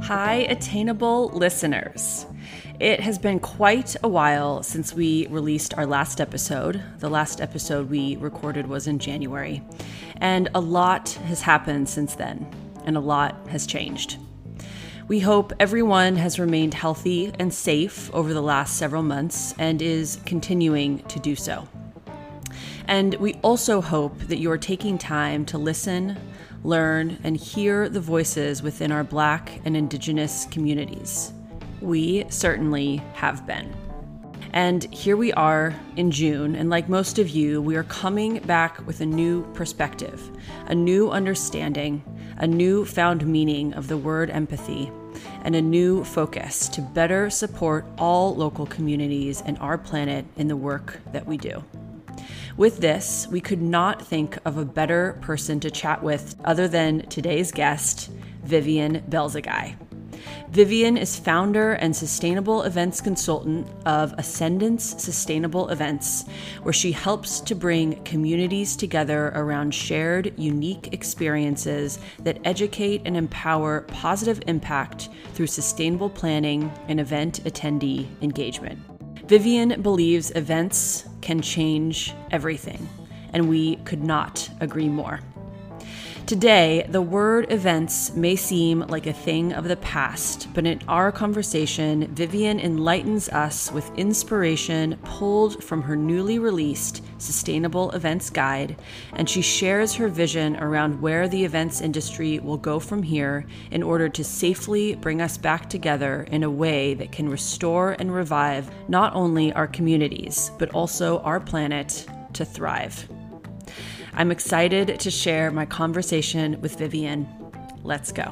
Hi, Attainable listeners. It has been quite a while since we released our last episode. The last episode we recorded was in January, and a lot has happened since then, and a lot has changed. We hope everyone has remained healthy and safe over the last several months and is continuing to do so. And we also hope that you are taking time to listen, learn, and hear the voices within our Black and Indigenous communities. We certainly have been. And here we are in June, and like most of you, we are coming back with a new perspective, a new understanding, a new found meaning of the word empathy, and a new focus to better support all local communities and our planet in the work that we do. With this, we could not think of a better person to chat with other than today's guest, Vivian Belzegai. Vivian is founder and sustainable events consultant of Ascendance Sustainable Events, where she helps to bring communities together around shared, unique experiences that educate and empower positive impact through sustainable planning and event attendee engagement. Vivian believes events can change everything, and we could not agree more. Today, the word events may seem like a thing of the past, but in our conversation, Vivian enlightens us with inspiration pulled from her newly released Sustainable Events Guide, and she shares her vision around where the events industry will go from here in order to safely bring us back together in a way that can restore and revive not only our communities, but also our planet to thrive. I'm excited to share my conversation with Vivian. Let's go.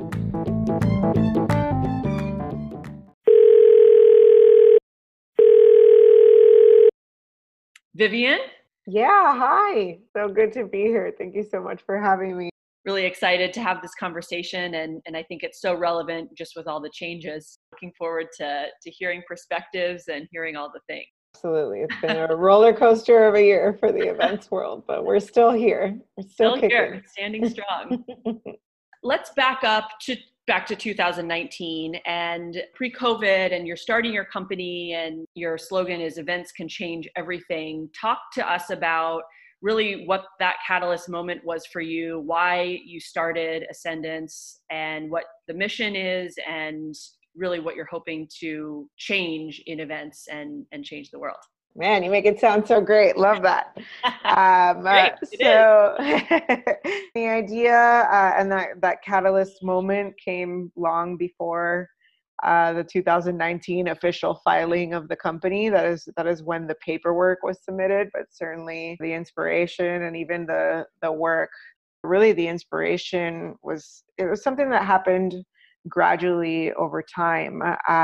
Vivian? Yeah, hi. So good to be here. Thank you so much for having me. Really excited to have this conversation, and I think it's so relevant just with all the changes. Looking forward to hearing perspectives and hearing all the things. Absolutely. It's been a roller coaster of a year for the events world, but we're still here. We're still kicking. Here, standing strong. Let's back to 2019 and pre-COVID, and you're starting your company and your slogan is events can change everything. Talk to us about really what that catalyst moment was for you, why you started Ascendance and what the mission is, and really what you're hoping to change in events and change the world. Man, you make it sound so great. Love that. Great, so the idea and that catalyst moment came long before the 2019 official filing of the company. That is when the paperwork was submitted, but certainly the inspiration and even the work, really the inspiration was something that happened gradually over time.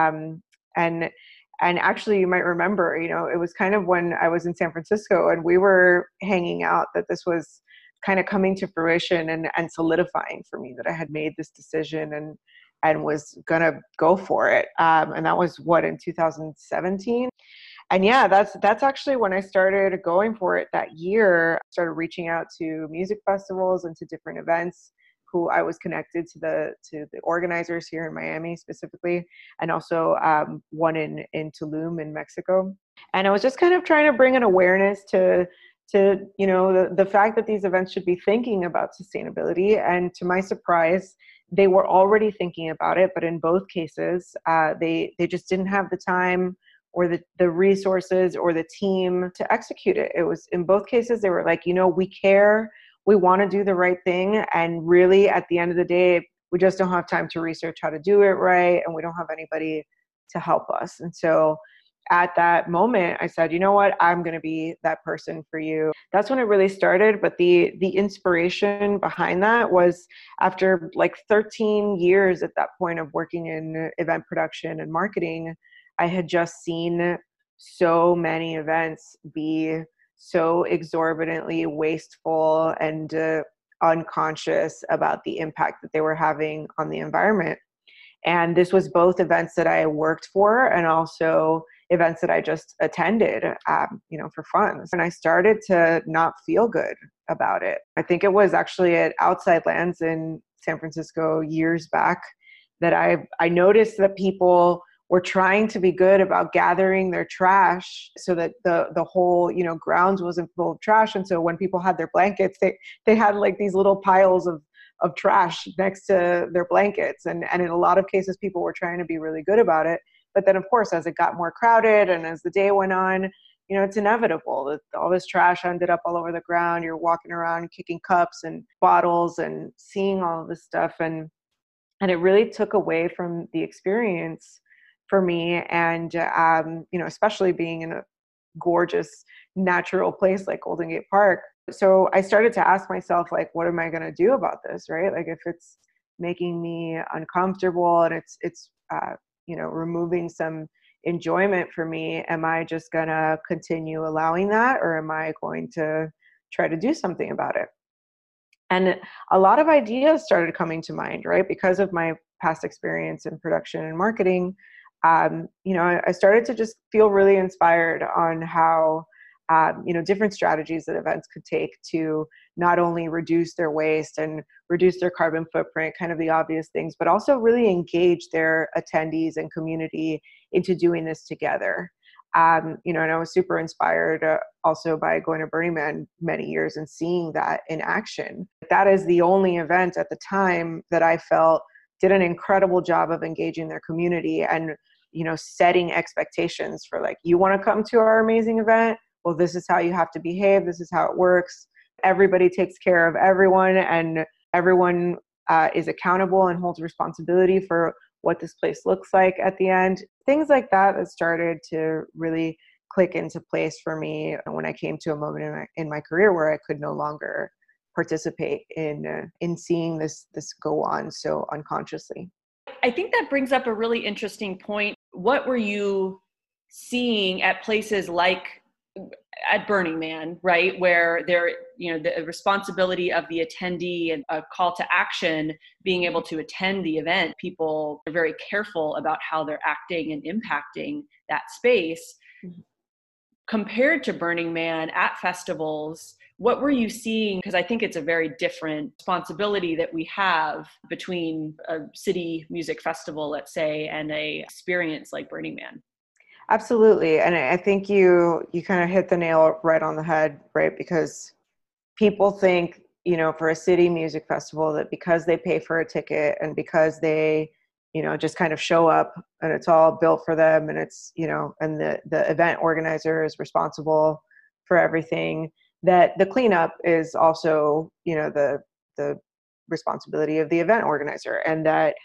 And actually, you might remember, it was kind of when I was in San Francisco and we were hanging out that this was kind of coming to fruition and solidifying for me that I had made this decision and was going to go for it. And that was in 2017. And yeah, that's actually when I started going for it that year. I started reaching out to music festivals and to different events who I was connected to the organizers here in Miami specifically, and also one in Tulum in Mexico. And I was just kind of trying to bring an awareness to the fact that these events should be thinking about sustainability. And to my surprise, they were already thinking about it, but in both cases, they just didn't have the time or the resources or the team to execute it. It was in both cases, they were like, we care. We want to do the right thing. And really, at the end of the day, we just don't have time to research how to do it right. And we don't have anybody to help us. And so at that moment, I said, you know what, I'm going to be that person for you. That's when it really started. But the inspiration behind that was after like 13 years at that point of working in event production and marketing, I had just seen so many events be so exorbitantly wasteful and unconscious about the impact that they were having on the environment. And this was both events that I worked for and also events that I just attended, for fun. And I started to not feel good about it. I think it was actually at Outside Lands in San Francisco years back that I noticed that people were trying to be good about gathering their trash so that the whole, grounds wasn't full of trash. And so when people had their blankets, they had like these little piles of trash next to their blankets. And in a lot of cases, people were trying to be really good about it. But then, of course, as it got more crowded and as the day went on, it's inevitable that all this trash ended up all over the ground. You're walking around kicking cups and bottles and seeing all of this stuff. And it really took away from the experience for me. And, especially being in a gorgeous natural place like Golden Gate Park. So I started to ask myself, like, what am I going to do about this? Right. Like if it's making me uncomfortable and it's removing some enjoyment for me, am I just going to continue allowing that? Or am I going to try to do something about it? And a lot of ideas started coming to mind, right? Because of my past experience in production and marketing, I started to just feel really inspired on how, different strategies that events could take to not only reduce their waste and reduce their carbon footprint, kind of the obvious things, but also really engage their attendees and community into doing this together. And I was super inspired also by going to Burning Man many years and seeing that in action. That is the only event at the time that I felt did an incredible job of engaging their community and, setting expectations for like, you want to come to our amazing event? Well, this is how you have to behave. This is how it works. Everybody takes care of everyone, and everyone is accountable and holds responsibility for what this place looks like at the end. Things like that started to really click into place for me when I came to a moment in my career where I could no longer participate in seeing this go on so unconsciously. I think that brings up a really interesting point. What were you seeing at places like at Burning Man, right, where there, the responsibility of the attendee and a call to action, being able to attend the event, people are very careful about how they're acting and impacting that space. Mm-hmm. Compared to Burning Man at festivals, what were you seeing? Because I think it's a very different responsibility that we have between a city music festival, let's say, and a experience like Burning Man. Absolutely. And I think you kind of hit the nail right on the head, right? Because people think, for a city music festival, that because they pay for a ticket and because they, just kind of show up and it's all built for them and it's, and the event organizer is responsible for everything, that the cleanup is also, the responsibility of the event organizer, and that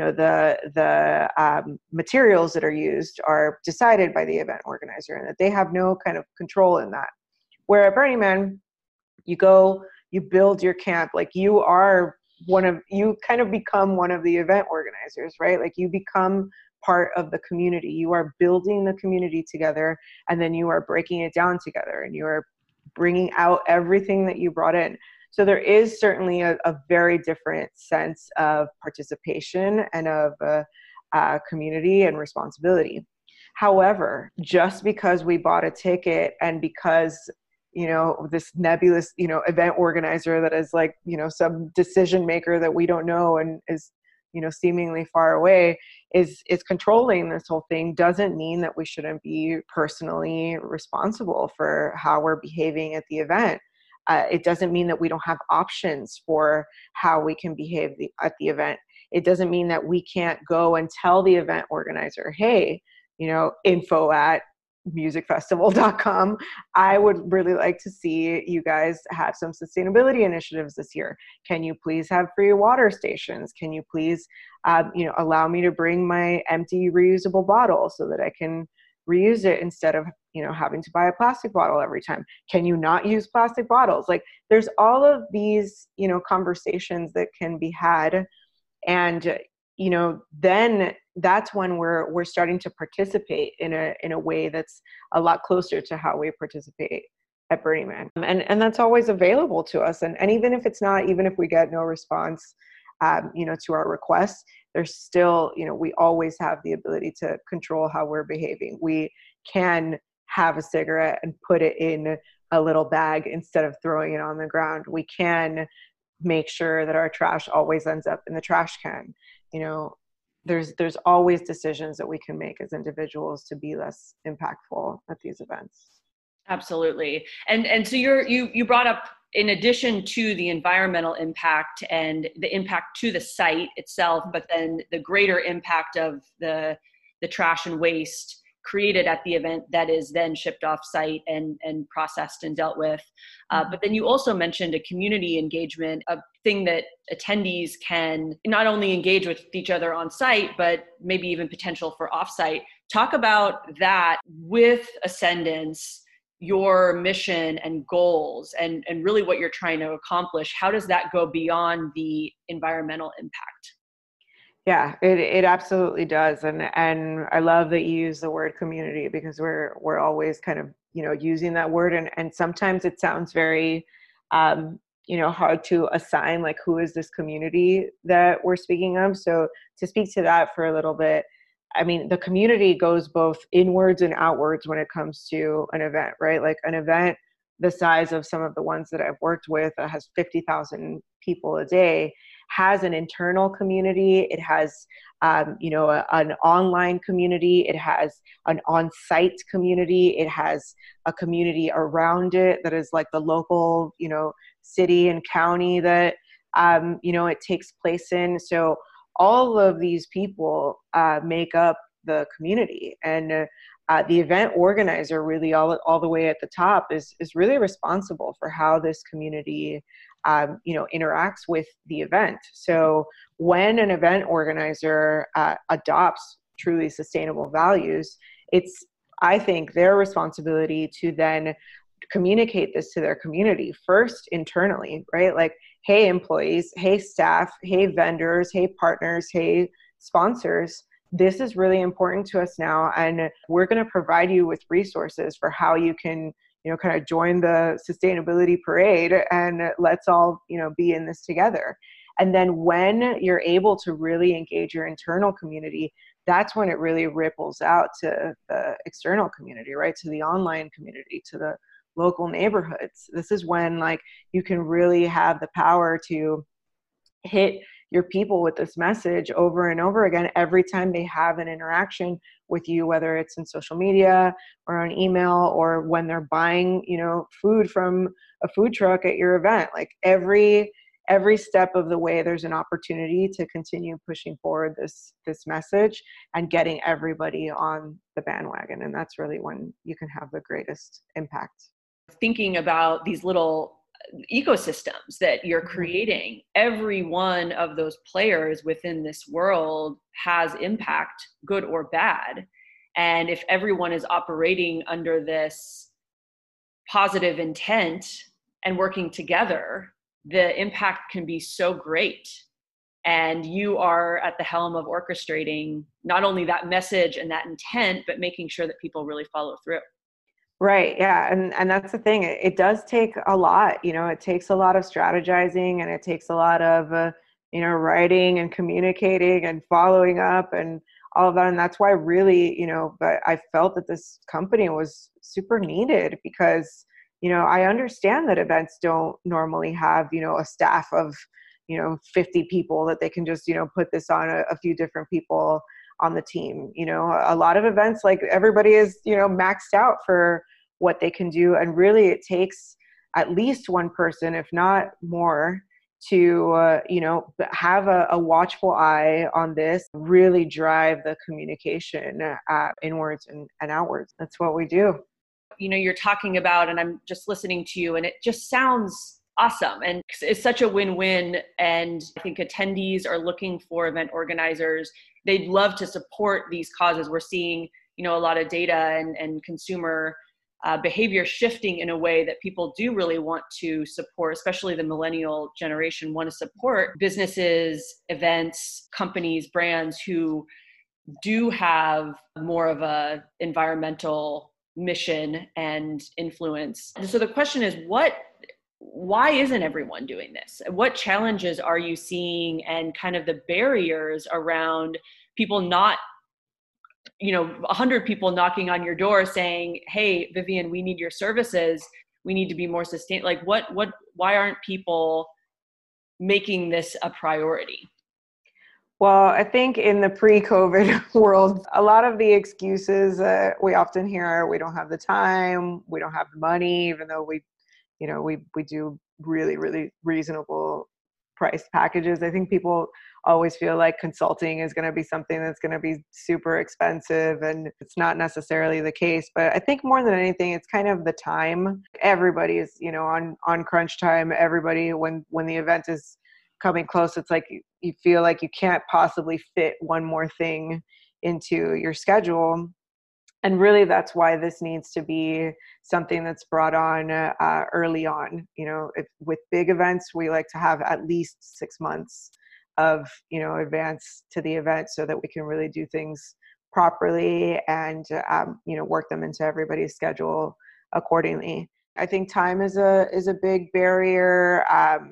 the materials that are used are decided by the event organizer and that they have no kind of control in that. Where at Burning Man, you go, you build your camp, like you kind of become one of the event organizers, right? Like you become part of the community. You are building the community together, and then you are breaking it down together, and you are bringing out everything that you brought in. So there is certainly a very different sense of participation and of community and responsibility. However, just because we bought a ticket and because, this nebulous, event organizer that is like, some decision maker that we don't know and is, seemingly far away is controlling this whole thing, doesn't mean that we shouldn't be personally responsible for how we're behaving at the event. It doesn't mean that we don't have options for how we can behave at the event. It doesn't mean that we can't go and tell the event organizer, hey, info@musicfestival.com. I would really like to see you guys have some sustainability initiatives this year. Can you please have free water stations? Can you please, allow me to bring my empty reusable bottle so that I can reuse it instead of, having to buy a plastic bottle every time? Can you not use plastic bottles? Like there's all of these, conversations that can be had. And, then that's when we're starting to participate in a way that's a lot closer to how we participate at Burning Man. And that's always available to us. And even if it's not, even if we get no response, to our requests, there's still, we always have the ability to control how we're behaving. We can have a cigarette and put it in a little bag instead of throwing it on the ground. We can make sure that our trash always ends up in the trash can. there's always decisions that we can make as individuals to be less impactful at these events. Absolutely. And so you brought up, in addition to the environmental impact and the impact to the site itself, but then the greater impact of the trash and waste created at the event that is then shipped off site and processed and dealt with. But then you also mentioned a community engagement, a thing that attendees can not only engage with each other on site, but maybe even potential for offsite. Talk about that with Ascendance, your mission and goals, and really what you're trying to accomplish. How does that go beyond the environmental impact? Yeah, it absolutely does. And I love that you use the word community, because we're always kind of, using that word. And sometimes it sounds very, hard to assign, like, who is this community that we're speaking of? So to speak to that for a little bit, I mean, the community goes both inwards and outwards when it comes to an event, right? Like an event the size of some of the ones that I've worked with that has 50,000 people a day has an internal community. It has, an online community. It has an on-site community. It has a community around it that is like the local, city and county that, it takes place in. So all of these people make up the community, and the event organizer, really all the way at the top, is really responsible for how this community interacts with the event. So when an event organizer adopts truly sustainable values, it's, I think, their responsibility to then communicate this to their community first internally, right? Like, hey, employees, hey, staff, hey, vendors, hey, partners, hey, sponsors, this is really important to us now. And we're going to provide you with resources for how you can, kind of join the sustainability parade, and let's all, be in this together. And then when you're able to really engage your internal community, that's when it really ripples out to the external community, right? To the online community, to the local neighborhoods. This is when, like, you can really have the power to hit your people with this message over and over again every time they have an interaction with you, whether it's in social media or on email, or when they're buying, food from a food truck at your event. Like every step of the way, there's an opportunity to continue pushing forward this message and getting everybody on the bandwagon. And that's really when you can have the greatest impact. Thinking about these little ecosystems that you're creating, every one of those players within this world has impact, good or bad. And if everyone is operating under this positive intent and working together, the impact can be so great. And you are at the helm of orchestrating not only that message and that intent, but making sure that people really follow through. Right. Yeah. And that's the thing. It does take a lot, it takes a lot of strategizing, and it takes a lot of, writing and communicating and following up and all of that. And that's why really, but I felt that this company was super needed, because, I understand that events don't normally have, a staff of, 50 people that they can just, put this on a few different people on the team. A lot of events, like, everybody is, maxed out for what they can do. And really it takes at least one person, if not more, to, have a watchful eye on this, really drive the communication inwards and outwards. That's what we do. You're talking about, and I'm just listening to you, and it just sounds awesome. And it's such a win-win. And I think attendees are looking for event organizers. They'd love to support these causes. We're seeing, a lot of data and consumer behavior shifting in a way that people do really want to support, especially the millennial generation want to support businesses, events, companies, brands who do have more of a environmental mission and influence. And so the question is, why isn't everyone doing this? What challenges are you seeing, and kind of the barriers around people not, 100 people knocking on your door saying, hey, Vivian, we need your services. We need to be more sustainable. Like why aren't people making this a priority? Well, I think in the pre-COVID world, a lot of the excuses we often hear are we don't have the time, we don't have the money, even though we do really, really reasonable priced packages. I think people always feel like consulting is going to be something that's going to be super expensive, and it's not necessarily the case. But I think more than anything, it's kind of the time. Everybody is, on crunch time. Everybody, when the event is coming close, it's like you feel like you can't possibly fit one more thing into your schedule. And really, that's why this needs to be something that's brought on early on. With big events, we like to have at least 6 months of, advance to the event so that we can really do things properly and, work them into everybody's schedule accordingly. I think time is a big barrier.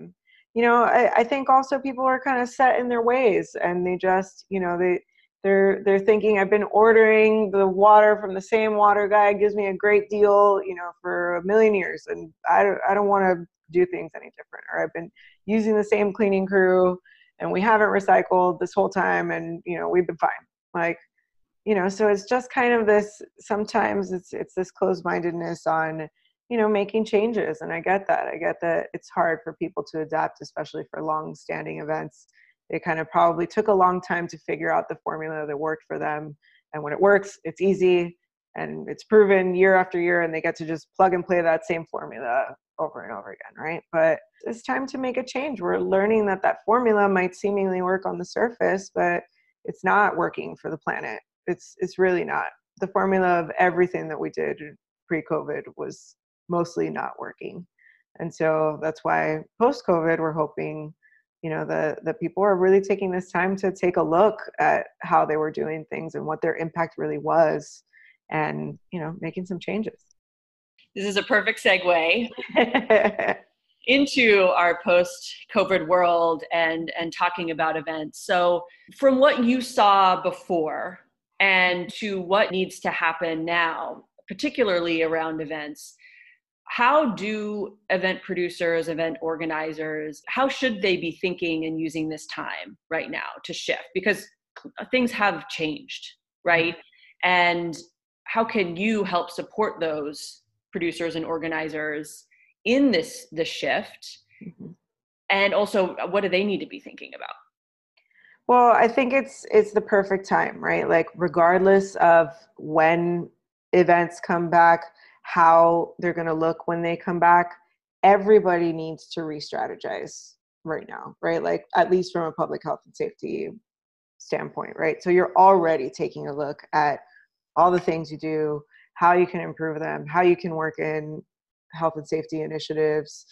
I think also people are kind of set in their ways, and they just, they're thinking, I've been ordering the water from the same water guy, gives me a great deal, for a million years, and I don't want to do things any different. Or I've been using the same cleaning crew, and we haven't recycled this whole time, and we've been fine. Like, so it's just kind of this. Sometimes it's this closed-mindedness on making changes, and I get that. It's hard for people to adapt, especially for long-standing events. They kind of probably took a long time to figure out the formula that worked for them. And when it works, it's easy and it's proven year after year, and they get to just plug and play that same formula over and over again, right? But it's time to make a change. We're learning that formula might seemingly work on the surface, but it's not working for the planet. It's really not. The formula of everything that we did pre-COVID was mostly not working. And so that's why post-COVID, we're hoping the people are really taking this time to take a look at how they were doing things and what their impact really was, and making some changes. This is a perfect segue into our post-COVID world and talking about events. So from what you saw before and to what needs to happen now, particularly around events, how do event producers, event organizers, how should they be thinking and using this time right now to shift? Because things have changed, right? And how can you help support those producers and organizers in this shift? Mm-hmm. And also, what do they need to be thinking about? Well, I think it's the perfect time, right? Like, regardless of when events come back, how they're going to look when they come back, everybody needs to re-strategize right now, right? Like, at least from a public health and safety standpoint, right? So you're already taking a look at all the things you do, how you can improve them, how you can work in health and safety initiatives.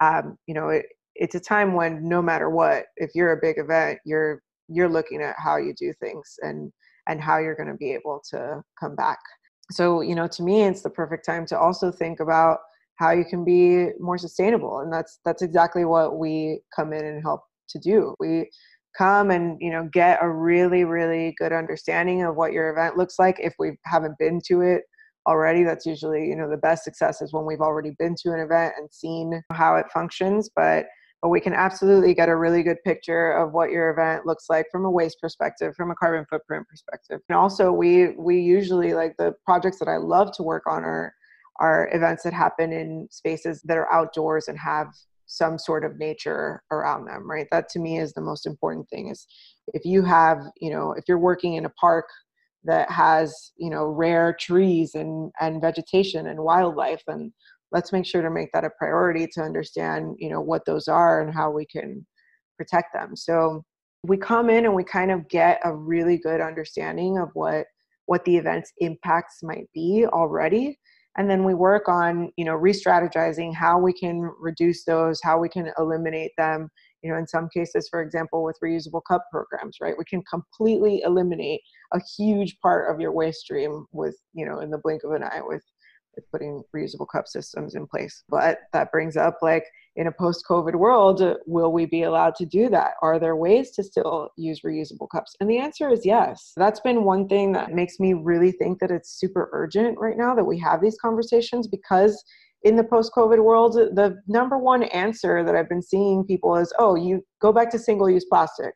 It's a time when no matter what, if you're a big event, you're looking at how you do things and how you're going to be able to come back. So, to me, it's the perfect time to also think about how you can be more sustainable. And that's exactly what we come in and help to do. We come and, get a really, really good understanding of what your event looks like. If we haven't been to it already, that's usually, the best success is when we've already been to an event and seen how it functions. But we can absolutely get a really good picture of what your event looks like from a waste perspective, from a carbon footprint perspective. And also, we usually, like, the projects that I love to work on are events that happen in spaces that are outdoors and have some sort of nature around them, right? That to me is the most important thing. Is if you have, if you're working in a park that has, rare trees and vegetation and wildlife, and let's make sure to make that a priority to understand, what those are and how we can protect them. So we come in and we kind of get a really good understanding of what the event's impacts might be already. And then we work on, re-strategizing how we can reduce those, how we can eliminate them. In some cases, for example, with reusable cup programs, right? We can completely eliminate a huge part of your waste stream with, in the blink of an eye with putting reusable cup systems in place. But that brings up, like, in a post-COVID world, will we be allowed to do that? Are there ways to still use reusable cups? And the answer is yes. That's been one thing that makes me really think that it's super urgent right now that we have these conversations, because in the post-COVID world, the number one answer that I've been seeing people is, oh, you go back to single-use plastic.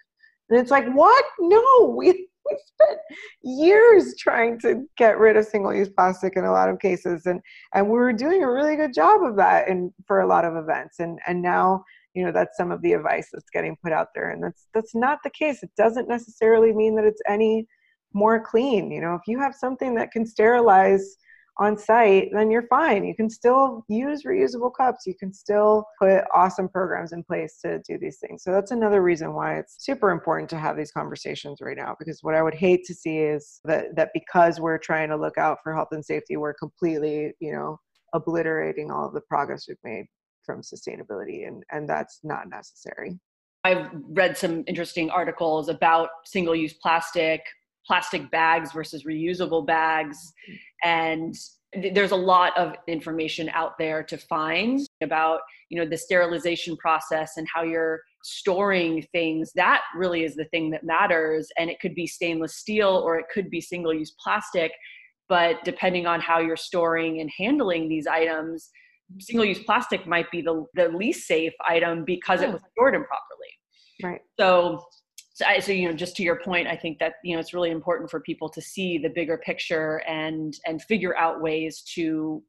And it's like, what? No, we spent years trying to get rid of single-use plastic in a lot of cases. And we were doing a really good job of that for a lot of events. And now, that's some of the advice that's getting put out there. And that's not the case. It doesn't necessarily mean that it's any more clean. If you have something that can sterilize on site, then you're fine. You can still use reusable cups. You can still put awesome programs in place to do these things. So that's another reason why it's super important to have these conversations right now, because what I would hate to see is that because we're trying to look out for health and safety, we're completely, obliterating all of the progress we've made from sustainability. And that's not necessary. I've read some interesting articles about single-use plastic bags versus reusable bags. And there's a lot of information out there to find about, the sterilization process and how you're storing things. That really is the thing that matters. And it could be stainless steel or it could be single-use plastic. But depending on how you're storing and handling these items, single-use plastic might be the least safe item because it was stored improperly. Right. So just to your point, I think that, it's really important for people to see the bigger picture and figure out ways to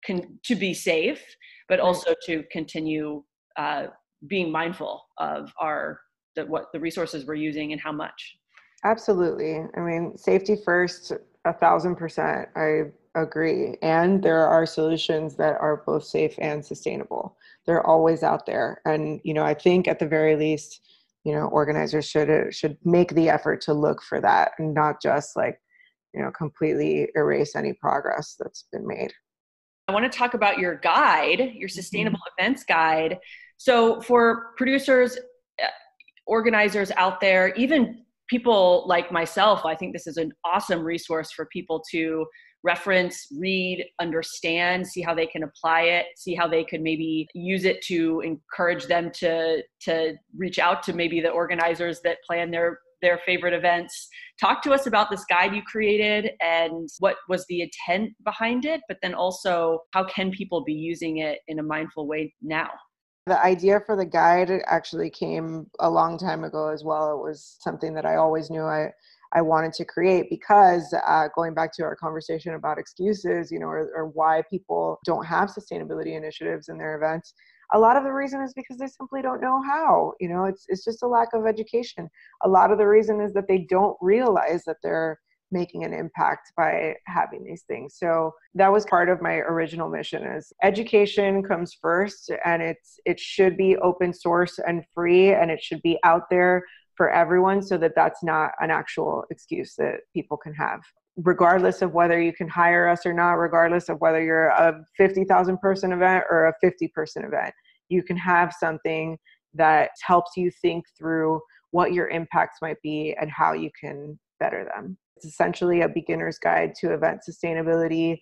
be safe, but also to continue being mindful of what the resources we're using and how much. Absolutely. I mean, safety first, 1,000%. I agree. And there are solutions that are both safe and sustainable. They're always out there. And, I think at the very least, organizers should make the effort to look for that and not just completely erase any progress that's been made. I want to talk about your guide, your sustainable events guide. So for producers, organizers out there, even people like myself, I think this is an awesome resource for people to reference, read, understand, see how they can apply it, see how they could maybe use it to encourage them to reach out to maybe the organizers that plan their favorite events. Talk to us about this guide you created and what was the intent behind it, but then also how can people be using it in a mindful way now? The idea for the guide actually came a long time ago as well. It was something that I always knew I wanted to create because going back to our conversation about excuses, or why people don't have sustainability initiatives in their events, a lot of the reason is because they simply don't know how. It's just a lack of education. A lot of the reason is that they don't realize that they're making an impact by having these things. So that was part of my original mission is education comes first, and it should be open source and free, and it should be out there for everyone so that that's not an actual excuse that people can have. Regardless of whether you can hire us or not, regardless of whether you're a 50,000 person event or a 50 person event, you can have something that helps you think through what your impacts might be and how you can better them. It's essentially a beginner's guide to event sustainability.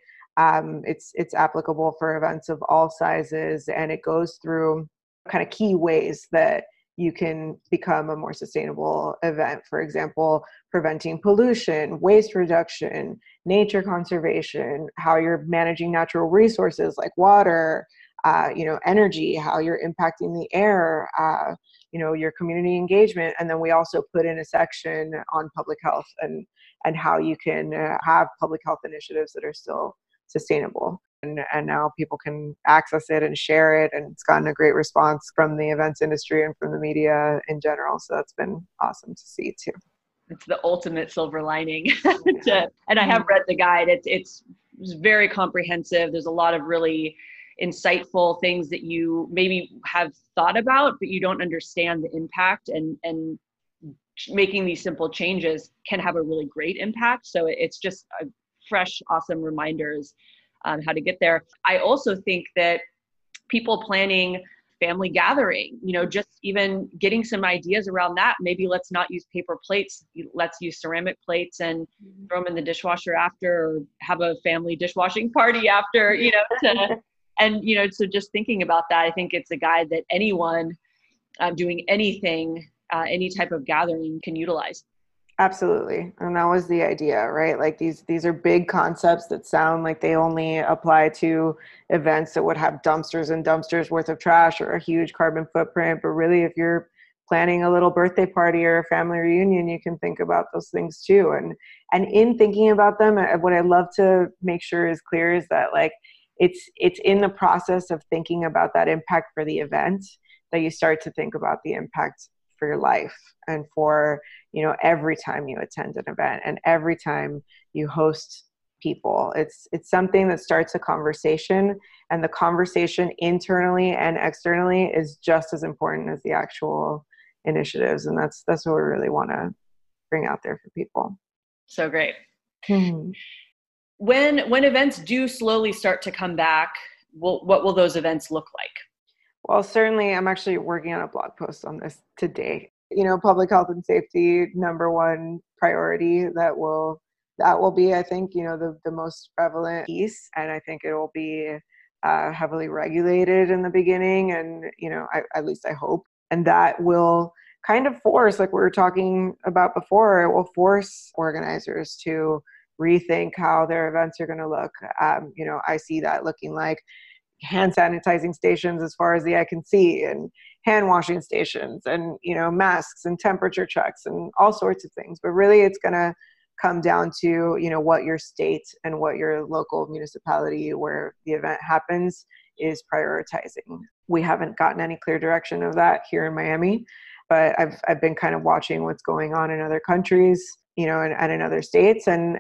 It's applicable for events of all sizes, and it goes through kind of key ways that you can become a more sustainable event. For example, preventing pollution, waste reduction, nature conservation, how you're managing natural resources like water, energy, how you're impacting the air, your community engagement. And then we also put in a section on public health and how you can have public health initiatives that are still sustainable. And now people can access it and share it. And it's gotten a great response from the events industry and from the media in general. So that's been awesome to see too. It's the ultimate silver lining. And I have read the guide. It's very comprehensive. There's a lot of really insightful things that you maybe have thought about, but you don't understand the impact, and making these simple changes can have a really great impact. So it's just a fresh, awesome reminders on how to get there. I also think that people planning family gathering, just even getting some ideas around that. Maybe let's not use paper plates. Let's use ceramic plates and throw them in the dishwasher after, or have a family dishwashing party after, so just thinking about that, I think it's a guide that anyone doing anything, any type of gathering can utilize. Absolutely. And that was the idea, right? Like these are big concepts that sound like they only apply to events that would have dumpsters and dumpsters worth of trash or a huge carbon footprint. But really, if you're planning a little birthday party or a family reunion, you can think about those things too. And in thinking about them, what I love to make sure is clear is that like it's in the process of thinking about that impact for the event that you start to think about the impact for your life and for, every time you attend an event and every time you host people. It's something that starts a conversation, and the conversation internally and externally is just as important as the actual initiatives. And that's what we really want to bring out there for people. So great. Mm-hmm. When events do slowly start to come back, what will those events look like? Well, certainly I'm actually working on a blog post on this today. Public health and safety, number one priority that will be, I think, the most prevalent piece. And I think it will be heavily regulated in the beginning. And, at least I hope. And that will kind of force, like we were talking about before, it will force organizers to rethink how their events are going to look. I see that looking like hand sanitizing stations as far as the eye can see, and hand washing stations, and masks and temperature checks and all sorts of things. But really it's going to come down to what your state and what your local municipality where the event happens is prioritizing. We haven't gotten any clear direction of that here in Miami, but I've been kind of watching what's going on in other countries, and in other states, and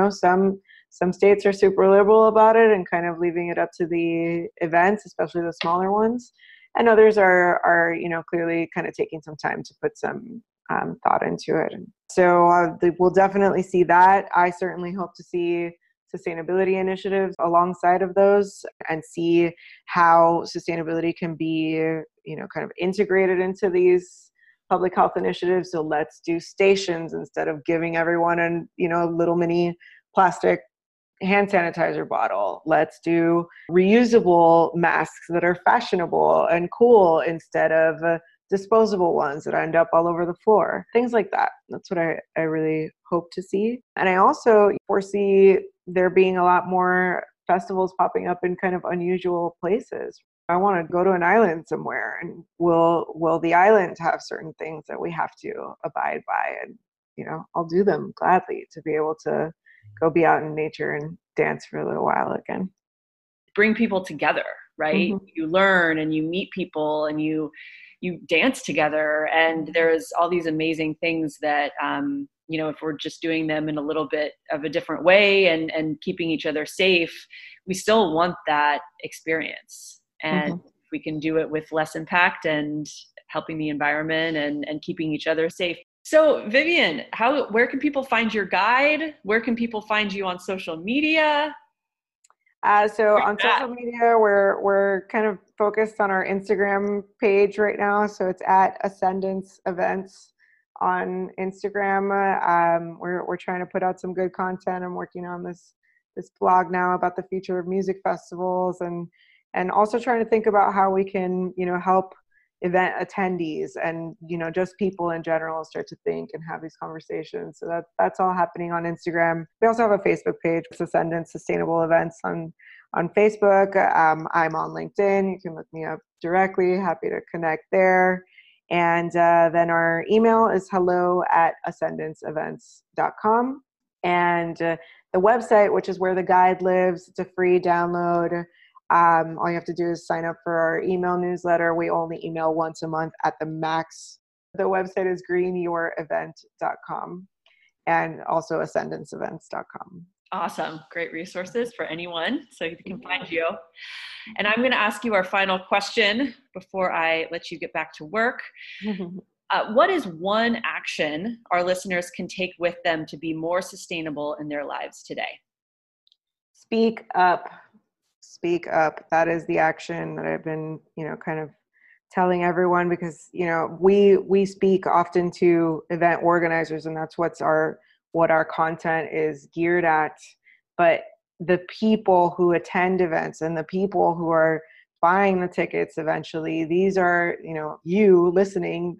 some states are super liberal about it and kind of leaving it up to the events, especially the smaller ones. And others are clearly kind of taking some time to put some thought into it. So we'll definitely see that. I certainly hope to see sustainability initiatives alongside of those and see how sustainability can be, kind of integrated into these public health initiatives. So let's do stations instead of giving everyone a little mini plastic hand sanitizer bottle. Let's do reusable masks that are fashionable and cool instead of disposable ones that end up all over the floor. Things like that. That's what I really hope to see. And I also foresee there being a lot more festivals popping up in kind of unusual places. I want to go to an island somewhere, and will the island have certain things that we have to abide by? And I'll do them gladly to be able to go be out in nature and dance for a little while again. Bring people together, right? Mm-hmm. You learn and you meet people and you dance together, and there's all these amazing things that if we're just doing them in a little bit of a different way and keeping each other safe, we still want that experience. And if we can do it with less impact and helping the environment and keeping each other safe. So Vivian, where can people find your guide? Where can people find you on social media? So on social media, we're kind of focused on our Instagram page right now. So it's at Ascendance Events on Instagram. We're trying to put out some good content. I'm working on this blog now about the future of music festivals, and also trying to think about how we can, help event attendees and, just people in general start to think and have these conversations. So that's all happening on Instagram. We also have a Facebook page, it's Ascendance Sustainable Events on Facebook. I'm on LinkedIn. You can look me up directly. Happy to connect there. And then our email is hello@ascendanceevents.com. And the website, which is where the guide lives, it's a free download. All you have to do is sign up for our email newsletter. We only email once a month at the max. The website is greenyourevent.com and also ascendanceevents.com. Awesome. Great resources for anyone, so you can find you. And I'm going to ask you our final question before I let you get back to work. What is one action our listeners can take with them to be more sustainable in their lives today? Speak up. Speak up. That is the action that I've been, kind of telling everyone, because, we speak often to event organizers, and that's what our content is geared at. But the people who attend events and the people who are buying the tickets eventually, these are, you listening,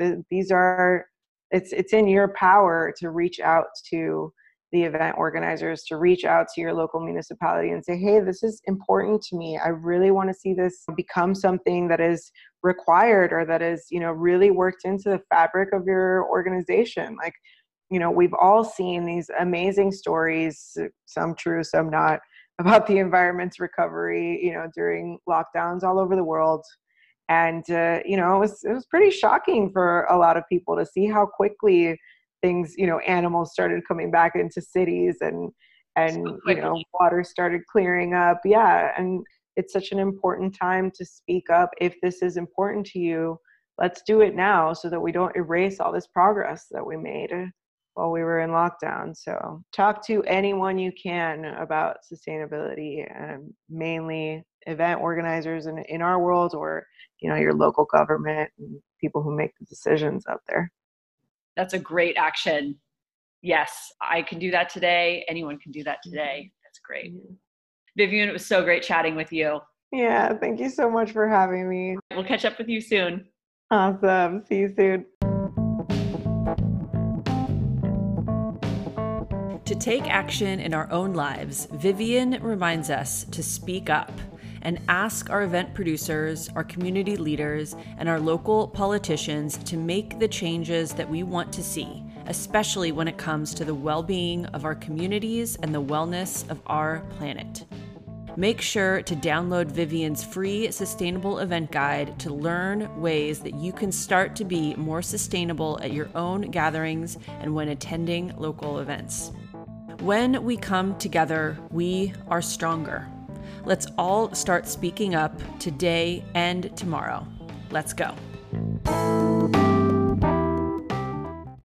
it's in your power to reach out to the event organizers, to reach out to your local municipality and say, hey, this is important to me. I really want to see this become something that is required or that is, really worked into the fabric of your organization. Like, we've all seen these amazing stories, some true, some not, about the environment's recovery, during lockdowns all over the world. And, it was pretty shocking for a lot of people to see how quickly things, animals started coming back into cities and water started clearing up. Yeah. And it's such an important time to speak up. If this is important to you, let's do it now so that we don't erase all this progress that we made while we were in lockdown. So talk to anyone you can about sustainability, and mainly event organizers in our world, or, your local government and people who make the decisions out there. That's a great action. Yes, I can do that today. Anyone can do that today. That's great. Vivian, it was so great chatting with you. Yeah, thank you so much for having me. We'll catch up with you soon. Awesome. See you soon. To take action in our own lives, Vivian reminds us to speak up and ask our event producers, our community leaders, and our local politicians to make the changes that we want to see, especially when it comes to the well-being of our communities and the wellness of our planet. Make sure to download Vivian's free sustainable event guide to learn ways that you can start to be more sustainable at your own gatherings and when attending local events. When we come together, we are stronger. Let's all start speaking up today and tomorrow. Let's go.